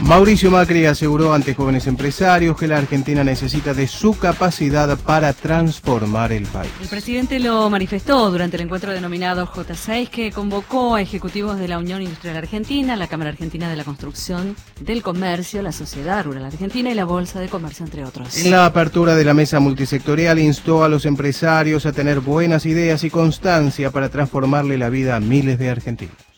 Mauricio Macri aseguró ante jóvenes empresarios que la Argentina necesita de su capacidad para transformar el país. El presidente lo manifestó durante el encuentro denominado J6, que convocó a ejecutivos de la Unión Industrial Argentina, la Cámara Argentina de la Construcción, del Comercio, la Sociedad Rural Argentina y la Bolsa de Comercio, entre otros. En la apertura de la mesa multisectorial instó a los empresarios a tener buenas ideas y constancia para transformarle la vida a miles de argentinos.